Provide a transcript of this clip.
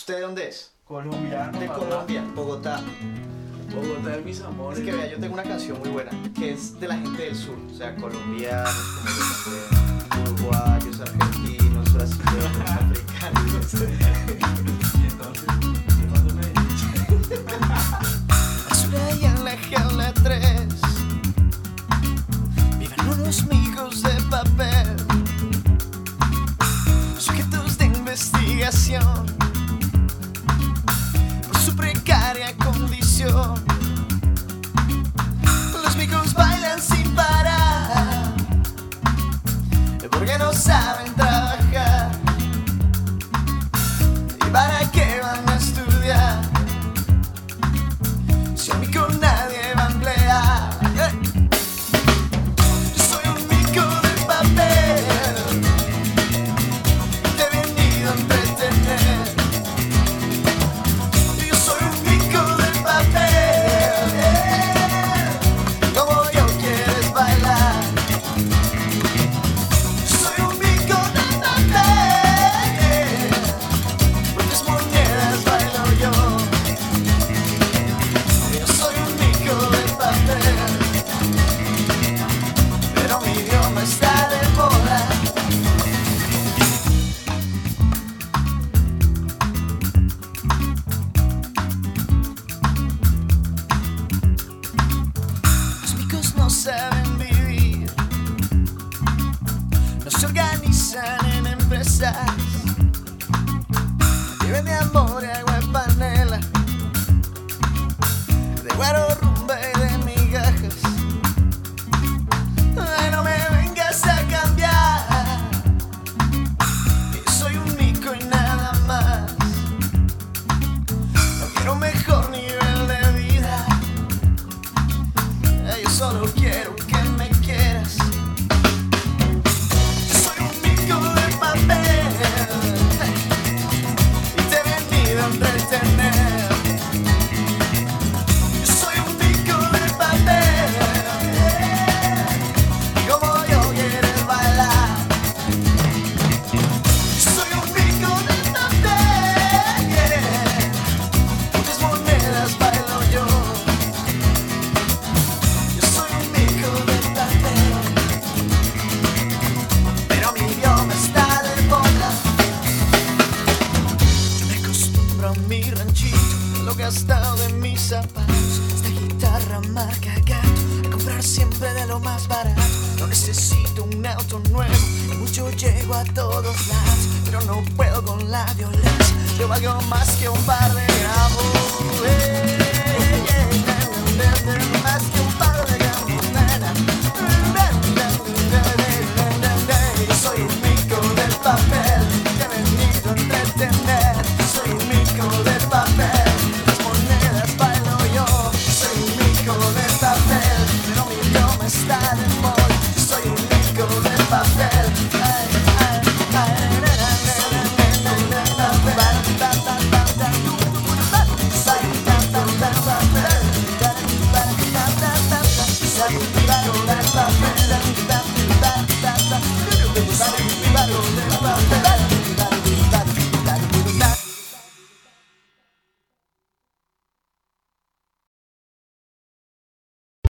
¿Usted de dónde es? Colombiano. De papá. Colombia, Bogotá. Bogotá de mis amores. Es que vea, yo tengo una canción muy buena que es de la gente del sur, o sea, colombianos, como uruguayos, argentinos, brasileños, africanos. Y entonces, ¿qué pasó Medellín? Basura y en la jaula 3 viven unos migos de papel, sujetos de investigación por su precaria condición. Los migos bailan sin parar porque no saben trabajar. ¿Y para qué van a estudiar si a mí con nadie va a emplear? Yo soy un mico de papel, te he venido a entretener. Yo soy un mico de papel, como yo quieres bailar. Yo soy un mico de papel, por tus monedas bailo yo. Yo soy un mico de papel, pero mi idioma está de moda. Los micos no saben vivir, no se organizan en empresas, viven de amor y agua y panela, de guaro, rumba y de migajas. Ay, no me vengas a cambiar, yo soy un mico y nada más. No quiero un mejor nivel de vida, yo solo quiero que me quieras. Yo soy un mico de papel y te he venido a entretener. Yo soy un mico de papel, y como yo quieres bailar. Yo soy un mico de papel, con tus monedas bailo yo. Yo soy un mico de papel, pero mi idioma está de moda. Yo me acostumbro a mi ranchito, lo gastado de mis zapatos, esta guitarra marca gato, a comprar siempre de lo más barato. No necesito un auto nuevo, y mucho llego a todos lados, pero no puedo con la violencia. Yo valgo más que un par de gramos.